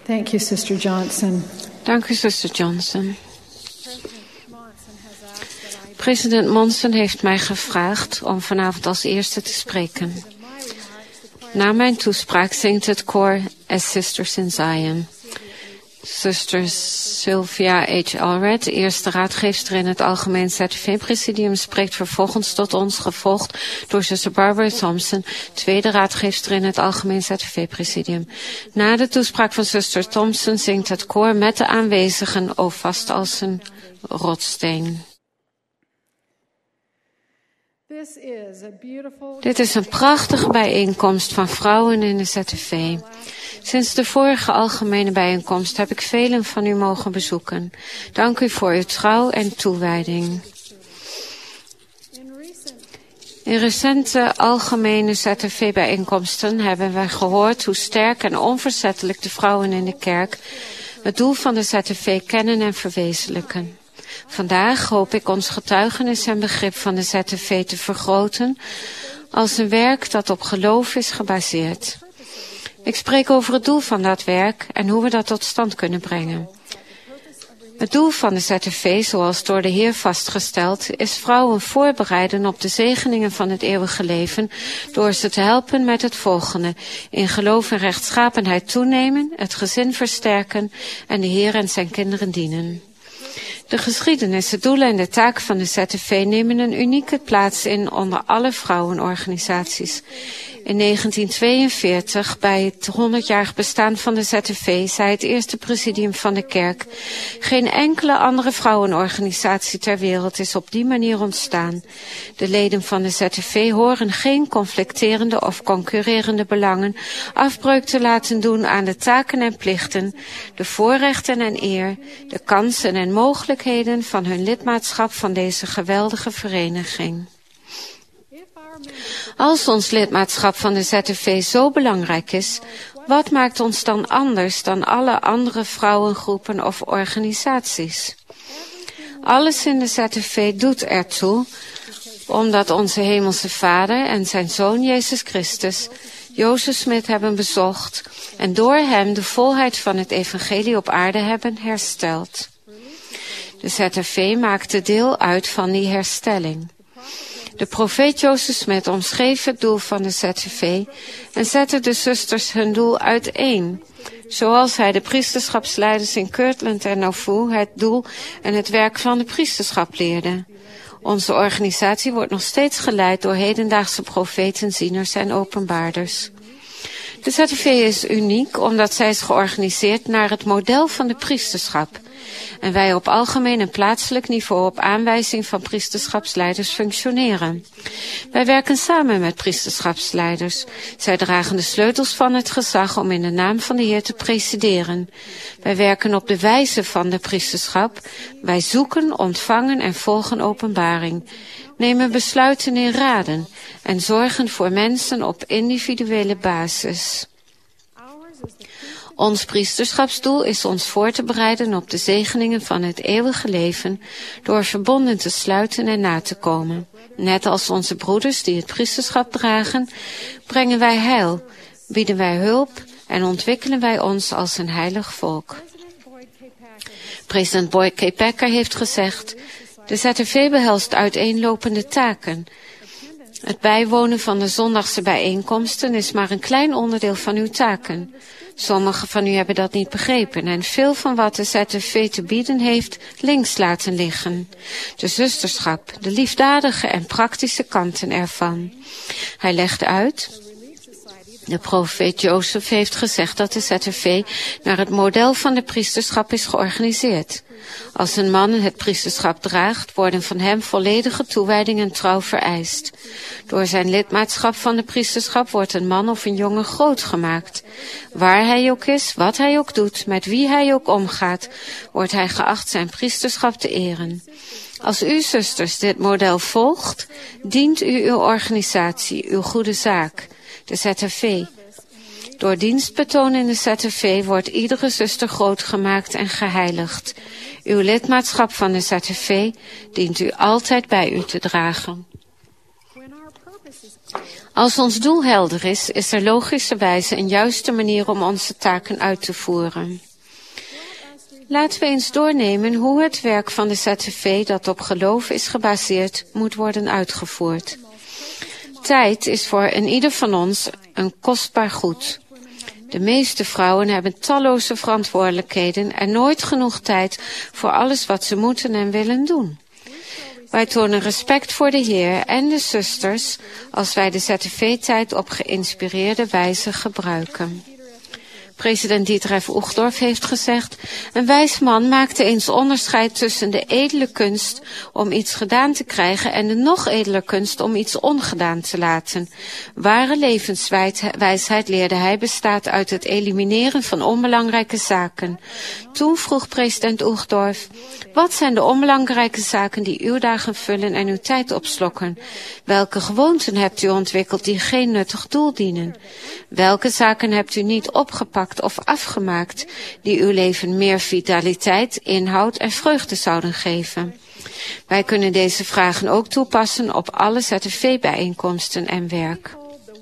Thank you, Sister Johnson. Dank u, Zuster Johnson. President Monson heeft mij gevraagd om vanavond als eerste te spreken. Na mijn toespraak zingt het koor As Sisters in Zion. Zuster Sylvia H. Allred, eerste raadgeefster in het Algemeen ZTV-presidium, spreekt vervolgens tot ons, gevolgd door zuster Barbara Thompson, tweede raadgeefster in het Algemeen ZTV-presidium. Na de toespraak van zuster Thompson zingt het koor met de aanwezigen O vast als een rotsteen. Dit is een prachtige bijeenkomst van vrouwen in de ZTV. Sinds de vorige algemene bijeenkomst heb ik velen van u mogen bezoeken. Dank u voor uw trouw en toewijding. In recente algemene ZTV-bijeenkomsten hebben wij gehoord hoe sterk en onverzettelijk de vrouwen in de kerk het doel van de ZTV kennen en verwezenlijken. Vandaag hoop ik ons getuigenis en begrip van de ZTV te vergroten als een werk dat op geloof is gebaseerd. Ik spreek over het doel van dat werk en hoe we dat tot stand kunnen brengen. Het doel van de ZTV, zoals door de Heer vastgesteld, is vrouwen voorbereiden op de zegeningen van het eeuwige leven door ze te helpen met het volgende: in geloof en rechtschapenheid toenemen, het gezin versterken en de Heer en zijn kinderen dienen. De geschiedenis, het doelen en de taken van de ZTV nemen een unieke plaats in onder alle vrouwenorganisaties. In 1942, bij het 100-jarig bestaan van de ZTV, zei het eerste presidium van de kerk: geen enkele andere vrouwenorganisatie ter wereld is op die manier ontstaan. De leden van de ZTV horen geen conflicterende of concurrerende belangen afbreuk te laten doen aan de taken en plichten, de voorrechten en eer, de kansen en mogelijkheden van hun lidmaatschap van deze geweldige vereniging. Als ons lidmaatschap van de ZTV zo belangrijk is, wat maakt ons dan anders dan alle andere vrouwengroepen of organisaties? Alles in de ZTV doet ertoe, omdat onze Hemelse Vader en zijn Zoon Jezus Christus Jozef Smith hebben bezocht en door hem de volheid van het evangelie op aarde hebben hersteld. De ZTV maakte deel uit van die herstelling. De profeet Jozef Smith omschreef het doel van de ZTV en zette de zusters hun doel uiteen, zoals hij de priesterschapsleiders in Kirtland en Nauvoo het doel en het werk van de priesterschap leerde. Onze organisatie wordt nog steeds geleid door hedendaagse profeten, zieners en openbaarders. De ZTV is uniek omdat zij is georganiseerd naar het model van de priesterschap en wij op algemeen en plaatselijk niveau op aanwijzing van priesterschapsleiders functioneren. Wij werken samen met priesterschapsleiders. Zij dragen de sleutels van het gezag om in de naam van de Heer te presideren. Wij werken op de wijze van de priesterschap. Wij zoeken, ontvangen en volgen openbaring, nemen besluiten in raden en zorgen voor mensen op individuele basis. Ons priesterschapsdoel is ons voor te bereiden op de zegeningen van het eeuwige leven door verbonden te sluiten en na te komen. Net als onze broeders die het priesterschap dragen, brengen wij heil, bieden wij hulp en ontwikkelen wij ons als een heilig volk. President Boyd K. Packer heeft gezegd: de ZTV behelst uiteenlopende taken. Het bijwonen van de zondagse bijeenkomsten is maar een klein onderdeel van uw taken. Sommigen van u hebben dat niet begrepen en veel van wat de ZTV te bieden heeft links laten liggen. De zusterschap, de liefdadige en praktische kanten ervan. Hij legt uit: de profeet Jozef heeft gezegd dat de ZTV naar het model van de priesterschap is georganiseerd. Als een man het priesterschap draagt, worden van hem volledige toewijding en trouw vereist. Door zijn lidmaatschap van de priesterschap wordt een man of een jongen groot gemaakt. Waar hij ook is, wat hij ook doet, met wie hij ook omgaat, wordt hij geacht zijn priesterschap te eren. Als u, zusters, dit model volgt, dient u uw organisatie, uw goede zaak, de ZTV. Door dienstbetoon in de ZTV wordt iedere zuster groot gemaakt en geheiligd. Uw lidmaatschap van de ZTV dient u altijd bij u te dragen. Als ons doel helder is, is er logischerwijze een juiste manier om onze taken uit te voeren. Laten we eens doornemen hoe het werk van de ZTV dat op geloof is gebaseerd moet worden uitgevoerd. Tijd is voor ieder van ons een kostbaar goed. De meeste vrouwen hebben talloze verantwoordelijkheden en nooit genoeg tijd voor alles wat ze moeten en willen doen. Wij tonen respect voor de Heer en de zusters als wij de ZTV-tijd op geïnspireerde wijze gebruiken. President Dieter F. Uchtdorf heeft gezegd: een wijs man maakte eens onderscheid tussen de edele kunst om iets gedaan te krijgen en de nog edeler kunst om iets ongedaan te laten. Ware levenswijsheid, leerde hij, bestaat uit het elimineren van onbelangrijke zaken. Toen vroeg president Uchtdorf: wat zijn de onbelangrijke zaken die uw dagen vullen en uw tijd opslokken? Welke gewoonten hebt u ontwikkeld die geen nuttig doel dienen? Welke zaken hebt u niet opgepakt of afgemaakt die uw leven meer vitaliteit, inhoud en vreugde zouden geven? Wij kunnen deze vragen ook toepassen op alle ZTV-bijeenkomsten en werk.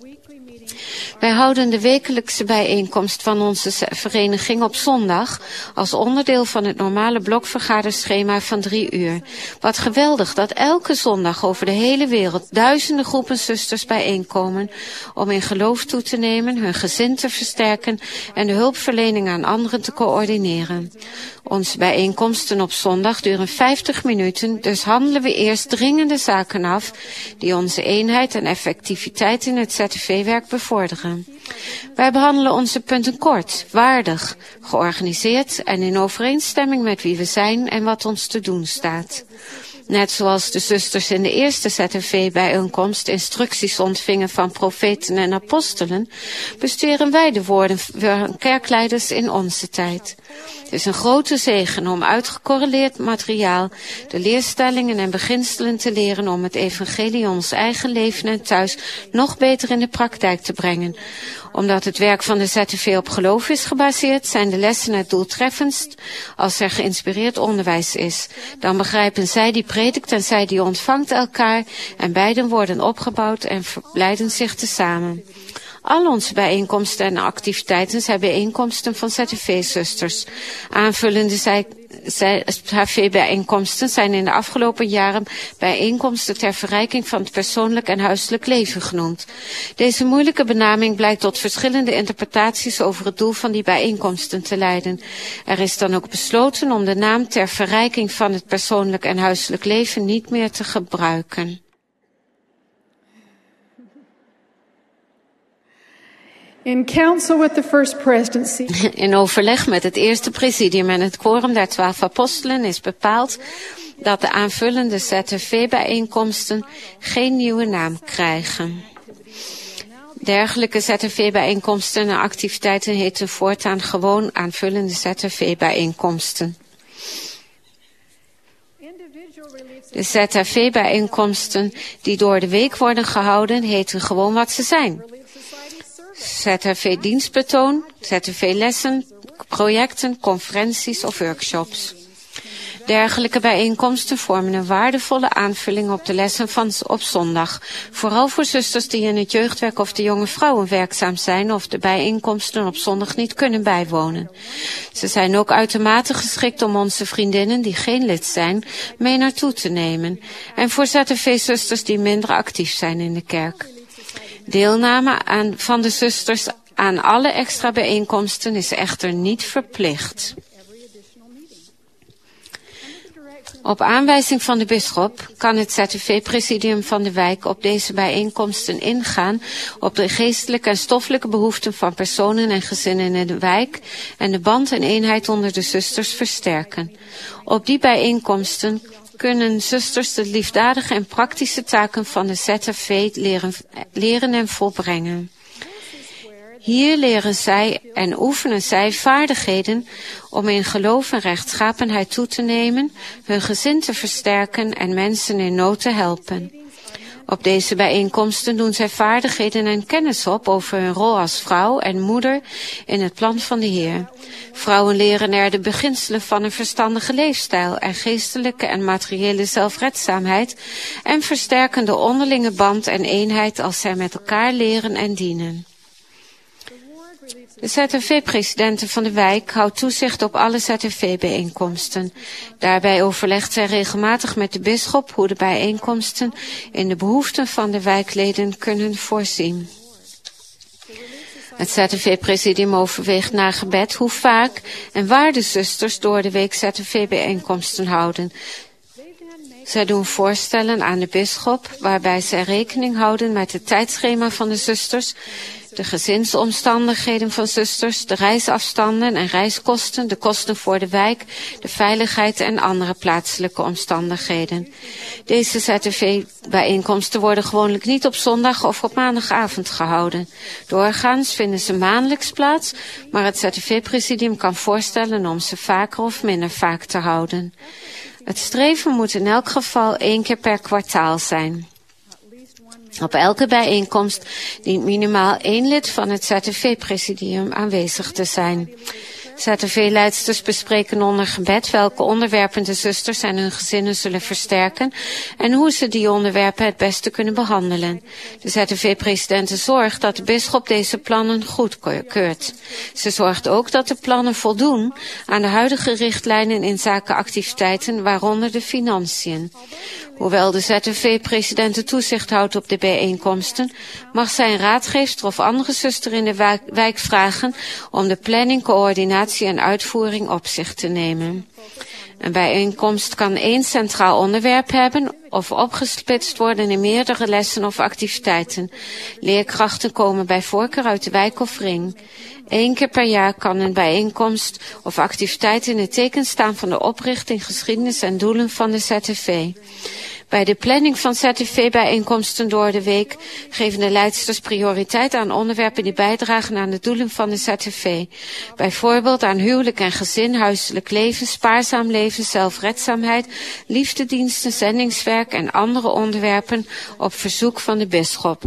Wij houden de wekelijkse bijeenkomst van onze vereniging op zondag als onderdeel van het normale blokvergaderschema van 3 uur. Wat geweldig dat elke zondag over de hele wereld duizenden groepen zusters bijeenkomen om in geloof toe te nemen, hun gezin te versterken en de hulpverlening aan anderen te coördineren. Onze bijeenkomsten op zondag duren 50 minuten, dus handelen we eerst dringende zaken af die onze eenheid en effectiviteit in het ZTV-werk bevorderen. Wij behandelen onze punten kort, waardig, georganiseerd en in overeenstemming met wie we zijn en wat ons te doen staat. Net zoals de zusters in de eerste ZTV-bijeenkomst instructies ontvingen van profeten en apostelen, bestuderen wij de woorden van kerkleiders in onze tijd. Het is een grote zegen om uitgecorreleerd materiaal, de leerstellingen en beginselen te leren om het evangelie in ons eigen leven en thuis nog beter in de praktijk te brengen. Omdat het werk van de ZTV op geloof is gebaseerd, zijn de lessen het doeltreffendst als er geïnspireerd onderwijs is. Dan begrijpen zij die predikt en zij die ontvangt elkaar en beiden worden opgebouwd en verblijden zich tezamen. Al onze bijeenkomsten en activiteiten zijn bijeenkomsten van ZTV-zusters. Aanvullende ZTV-bijeenkomsten zijn in de afgelopen jaren bijeenkomsten ter verrijking van het persoonlijk en huiselijk leven genoemd. Deze moeilijke benaming blijkt tot verschillende interpretaties over het doel van die bijeenkomsten te leiden. Er is dan ook besloten om de naam ter verrijking van het persoonlijk en huiselijk leven niet meer te gebruiken. In council with the first presidency, in overleg met het eerste presidium en het quorum der 12 apostelen is bepaald dat de aanvullende ZTV-bijeenkomsten geen nieuwe naam krijgen. Dergelijke ZTV-bijeenkomsten en activiteiten heten voortaan gewoon aanvullende ZTV-bijeenkomsten. De ZTV-bijeenkomsten die door de week worden gehouden heten gewoon wat ze zijn. ZTV-dienstbetoon, ZTV-lessen, projecten, conferenties of workshops. Dergelijke bijeenkomsten vormen een waardevolle aanvulling op de lessen op zondag. Vooral voor zusters die in het jeugdwerk of de jonge vrouwen werkzaam zijn of de bijeenkomsten op zondag niet kunnen bijwonen. Ze zijn ook uitermate geschikt om onze vriendinnen die geen lid zijn mee naartoe te nemen. En voor ZTV-zusters die minder actief zijn in de kerk. Deelname van de zusters aan alle extra bijeenkomsten is echter niet verplicht. Op aanwijzing van de bisschop kan het ZTV-presidium van de wijk op deze bijeenkomsten ingaan op de geestelijke en stoffelijke behoeften van personen en gezinnen in de wijk en de band en eenheid onder de zusters versterken. Op die bijeenkomsten kunnen zusters de liefdadige en praktische taken van de ZTV leren en volbrengen. Hier leren zij en oefenen zij vaardigheden om in geloof en rechtschapenheid toe te nemen, hun gezin te versterken en mensen in nood te helpen. Op deze bijeenkomsten doen zij vaardigheden en kennis op over hun rol als vrouw en moeder in het plan van de Heer. Vrouwen leren er de beginselen van een verstandige leefstijl en geestelijke en materiële zelfredzaamheid en versterken de onderlinge band en eenheid als zij met elkaar leren en dienen. De ZRV-presidenten van de wijk houdt toezicht op alle ZRV-bijeenkomsten. Daarbij overlegt zij regelmatig met de bisschop hoe de bijeenkomsten in de behoeften van de wijkleden kunnen voorzien. Het ZRV-presidium overweegt na gebed hoe vaak en waar de zusters door de week ZRV-bijeenkomsten houden. Zij doen voorstellen aan de bisschop waarbij zij rekening houden met het tijdschema van de zusters, de gezinsomstandigheden van zusters, de reisafstanden en reiskosten, de kosten voor de wijk, de veiligheid en andere plaatselijke omstandigheden. Deze ZRV-bijeenkomsten worden gewoonlijk niet op zondag of op maandagavond gehouden. Doorgaans vinden ze maandelijks plaats, maar het ZRV-presidium kan voorstellen om ze vaker of minder vaak te houden. Het streven moet in elk geval 1 keer per kwartaal zijn. Op elke bijeenkomst dient minimaal 1 lid van het ZRV-presidium aanwezig te zijn. ZRV-leidsters bespreken onder gebed welke onderwerpen de zusters en hun gezinnen zullen versterken en hoe ze die onderwerpen het beste kunnen behandelen. De ZRV-presidenten zorgt dat de bisschop deze plannen goedkeurt. Ze zorgt ook dat de plannen voldoen aan de huidige richtlijnen in zaken activiteiten, waaronder de financiën. Hoewel de ZRV-president toezicht houdt op de bijeenkomsten, mag zij een raadgeefster of andere zuster in de wijk vragen om de planning, coördinatie en uitvoering op zich te nemen. Een bijeenkomst kan 1 centraal onderwerp hebben of opgesplitst worden in meerdere lessen of activiteiten. Leerkrachten komen bij voorkeur uit de wijk of ring. 1 keer per jaar kan een bijeenkomst of activiteit in het teken staan van de oprichting, geschiedenis en doelen van de ZRV. Bij de planning van ZRV-bijeenkomsten door de week geven de leidsters prioriteit aan onderwerpen die bijdragen aan de doelen van de ZRV. Bijvoorbeeld aan huwelijk en gezin, huiselijk leven, spaarzaam leven, zelfredzaamheid, liefdediensten, zendingswerk en andere onderwerpen op verzoek van de bisschop.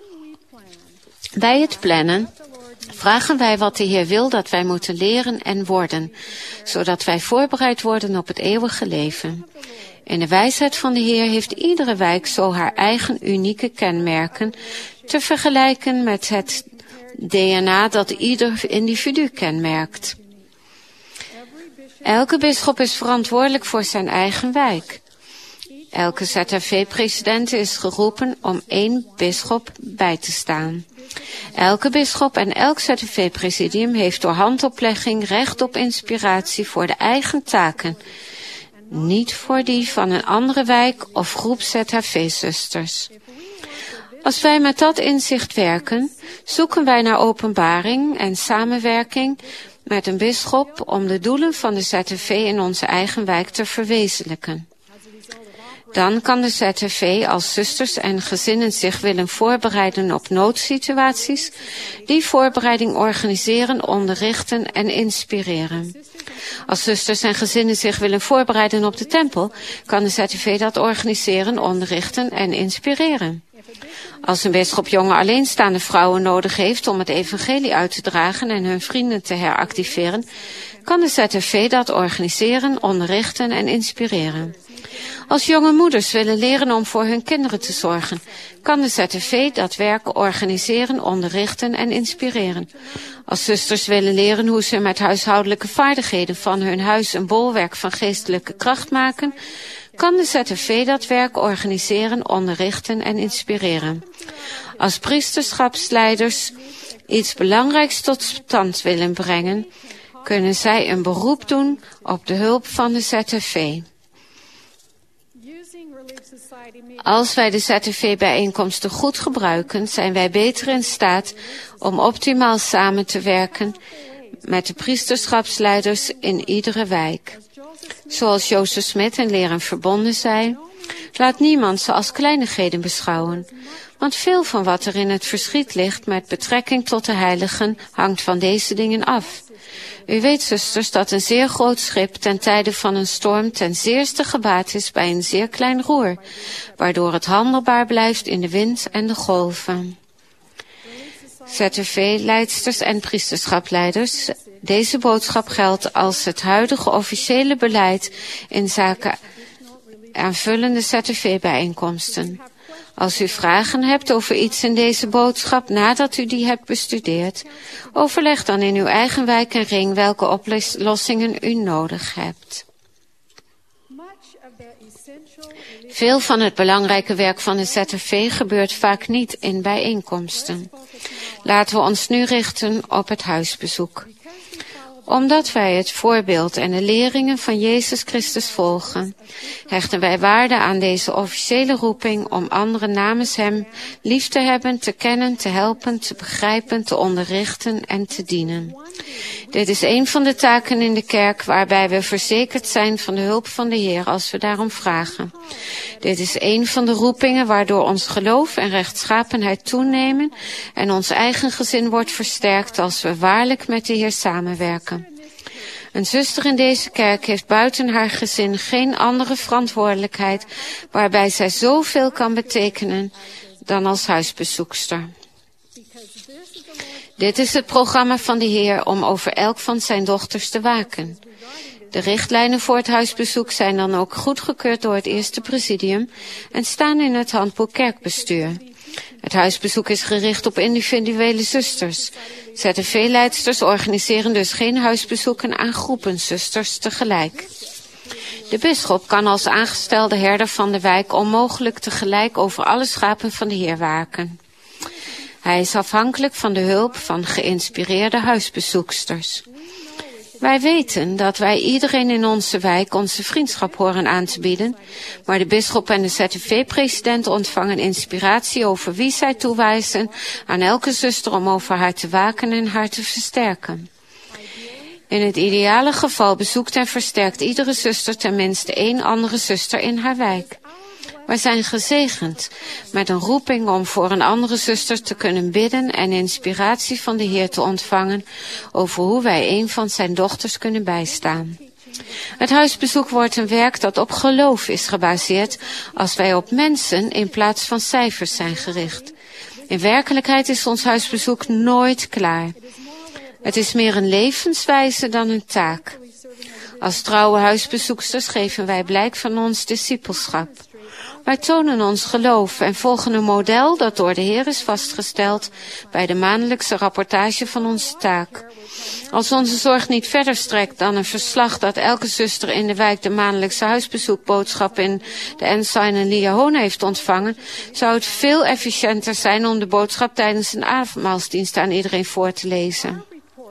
Bij het plannen vragen wij wat de Heer wil dat wij moeten leren en worden, zodat wij voorbereid worden op het eeuwige leven. In de wijsheid van de Heer heeft iedere wijk zo haar eigen unieke kenmerken, te vergelijken met het DNA dat ieder individu kenmerkt. Elke bisschop is verantwoordelijk voor zijn eigen wijk. Elke ZRV-president is geroepen om 1 bisschop bij te staan. Elke bisschop en elk ZRV-presidium heeft door handoplegging recht op inspiratie voor de eigen taken, niet voor die van een andere wijk of groep ZRV-zusters. Als wij met dat inzicht werken, zoeken wij naar openbaring en samenwerking met een bisschop om de doelen van de ZRV in onze eigen wijk te verwezenlijken. Dan kan de ZRV als zusters en gezinnen zich willen voorbereiden op noodsituaties, die voorbereiding organiseren, onderrichten en inspireren. Als zusters en gezinnen zich willen voorbereiden op de tempel, kan de ZRV dat organiseren, onderrichten en inspireren. Als een bisschop jonge alleenstaande vrouwen nodig heeft om het evangelie uit te dragen en hun vrienden te heractiveren, kan de ZRV dat organiseren, onderrichten en inspireren. Als jonge moeders willen leren om voor hun kinderen te zorgen, kan de ZRV dat werk organiseren, onderrichten en inspireren. Als zusters willen leren hoe ze met huishoudelijke vaardigheden van hun huis een bolwerk van geestelijke kracht maken, kan de ZRV dat werk organiseren, onderrichten en inspireren. Als priesterschapsleiders iets belangrijks tot stand willen brengen, kunnen zij een beroep doen op de hulp van de ZRV. Als wij de ZRV-bijeenkomsten goed gebruiken, zijn wij beter in staat om optimaal samen te werken met de priesterschapsleiders in iedere wijk. Zoals Joseph Smith en Leren Verbonden zei, laat niemand ze als kleinigheden beschouwen, want veel van wat er in het verschiet ligt met betrekking tot de heiligen hangt van deze dingen af. U weet, zusters, dat een zeer groot schip ten tijde van een storm ten zeerste gebaat is bij een zeer klein roer, waardoor het handelbaar blijft in de wind en de golven. ZRV-leidsters en priesterschapleiders, deze boodschap geldt als het huidige officiële beleid in zaken aanvullende ZRV-bijeenkomsten. Als u vragen hebt over iets in deze boodschap nadat u die hebt bestudeerd, overleg dan in uw eigen wijk en ring welke oplossingen u nodig hebt. Veel van het belangrijke werk van de ZRV gebeurt vaak niet in bijeenkomsten. Laten we ons nu richten op het huisbezoek. Omdat wij het voorbeeld en de leringen van Jezus Christus volgen, hechten wij waarde aan deze officiële roeping om anderen namens Hem lief te hebben, te kennen, te helpen, te begrijpen, te onderrichten en te dienen. Dit is een van de taken in de kerk waarbij we verzekerd zijn van de hulp van de Heer als we daarom vragen. Dit is een van de roepingen waardoor ons geloof en rechtschapenheid toenemen en ons eigen gezin wordt versterkt als we waarlijk met de Heer samenwerken. Een zuster in deze kerk heeft buiten haar gezin geen andere verantwoordelijkheid waarbij zij zoveel kan betekenen dan als huisbezoekster. Dit is het programma van de Heer om over elk van zijn dochters te waken. De richtlijnen voor het huisbezoek zijn dan ook goedgekeurd door het Eerste Presidium en staan in het handboek kerkbestuur. Het huisbezoek is gericht op individuele zusters. ZRV-leidsters organiseren dus geen huisbezoeken aan groepen zusters tegelijk. De bisschop kan als aangestelde herder van de wijk onmogelijk tegelijk over alle schapen van de Heer waken. Hij is afhankelijk van de hulp van geïnspireerde huisbezoeksters. Wij weten dat wij iedereen in onze wijk onze vriendschap horen aan te bieden, maar de bisschop en de ZRV-president ontvangen inspiratie over wie zij toewijzen aan elke zuster om over haar te waken en haar te versterken. In het ideale geval bezoekt en versterkt iedere zuster tenminste één andere zuster in haar wijk. Wij zijn gezegend met een roeping om voor een andere zuster te kunnen bidden en inspiratie van de Heer te ontvangen over hoe wij een van zijn dochters kunnen bijstaan. Het huisbezoek wordt een werk dat op geloof is gebaseerd als wij op mensen in plaats van cijfers zijn gericht. In werkelijkheid is ons huisbezoek nooit klaar. Het is meer een levenswijze dan een taak. Als trouwe huisbezoeksters geven wij blijk van ons discipelschap. Wij tonen ons geloof en volgen een model dat door de Heer is vastgesteld bij de maandelijkse rapportage van onze taak. Als onze zorg niet verder strekt dan een verslag dat elke zuster in de wijk de maandelijkse huisbezoekboodschap in de Ensign en Liahona heeft ontvangen, zou het veel efficiënter zijn om de boodschap tijdens een avondmaalsdienst aan iedereen voor te lezen.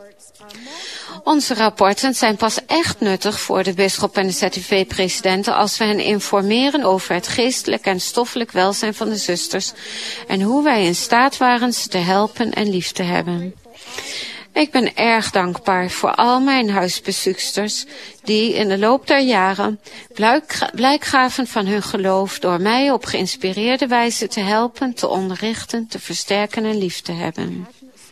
Onze rapporten zijn pas echt nuttig voor de bisschop en de ZRV-presidenten als we hen informeren over het geestelijk en stoffelijk welzijn van de zusters en hoe wij in staat waren ze te helpen en lief te hebben. Ik ben erg dankbaar voor al mijn huisbezoeksters die in de loop der jaren blijk gaven van hun geloof door mij op geïnspireerde wijze te helpen, te onderrichten, te versterken en lief te hebben.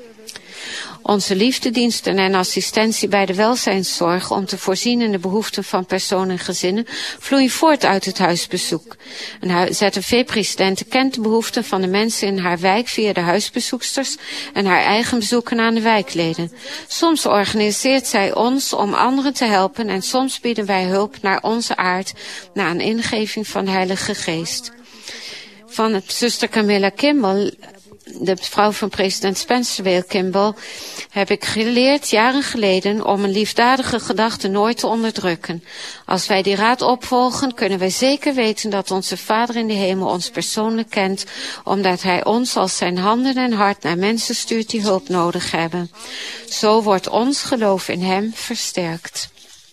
Onze liefdediensten en assistentie bij de welzijnszorg om te voorzien in de behoeften van personen en gezinnen vloeien voort uit het huisbezoek. Een ZRV-president kent de behoeften van de mensen in haar wijk via de huisbezoeksters en haar eigen bezoeken aan de wijkleden. Soms organiseert zij ons om anderen te helpen en soms bieden wij hulp naar onze aard na een ingeving van de Heilige Geest. Van het zuster Camilla Kimball, de vrouw van president Spencer W. Kimball, heb ik geleerd jaren geleden om een liefdadige gedachte nooit te onderdrukken. Als wij die raad opvolgen, kunnen wij zeker weten dat onze Vader in de hemel ons persoonlijk kent, omdat Hij ons als zijn handen en hart naar mensen stuurt die hulp nodig hebben. Zo wordt ons geloof in Hem versterkt.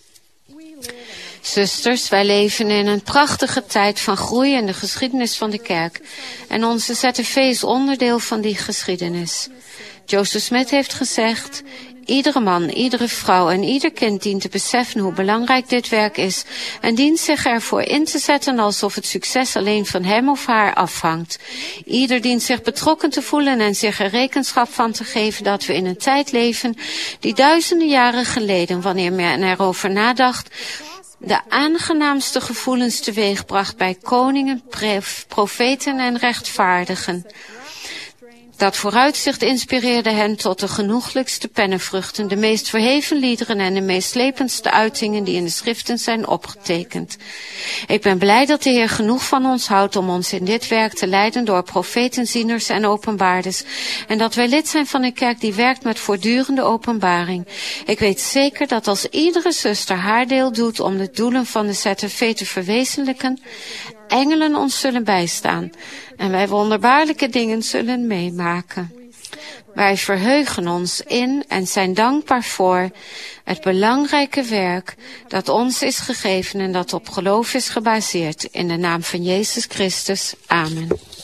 Zusters, wij leven in een prachtige tijd van groei in de geschiedenis van de kerk. En onze ZRV is onderdeel van die geschiedenis. Joseph Smith heeft gezegd, Iedere man, iedere vrouw en ieder kind dient te beseffen hoe belangrijk dit werk is en dient zich ervoor in te zetten alsof het succes alleen van hem of haar afhangt. Ieder dient zich betrokken te voelen en zich er rekenschap van te geven dat we in een tijd leven die duizenden jaren geleden, wanneer men erover nadacht, de aangenaamste gevoelens teweegbracht bij koningen, profeten en rechtvaardigen. Dat vooruitzicht inspireerde hen tot de genoeglijkste pennenvruchten, de meest verheven liederen en de meest slependste uitingen die in de schriften zijn opgetekend. Ik ben blij dat de Heer genoeg van ons houdt om ons in dit werk te leiden door profeten, zieners en openbaarders, en dat wij lid zijn van een kerk die werkt met voortdurende openbaring. Ik weet zeker dat als iedere zuster haar deel doet om de doelen van de ZFV te verwezenlijken, engelen ons zullen bijstaan en wij wonderbaarlijke dingen zullen meemaken. Wij verheugen ons in en zijn dankbaar voor het belangrijke werk dat ons is gegeven en dat op geloof is gebaseerd. In de naam van Jezus Christus. Amen.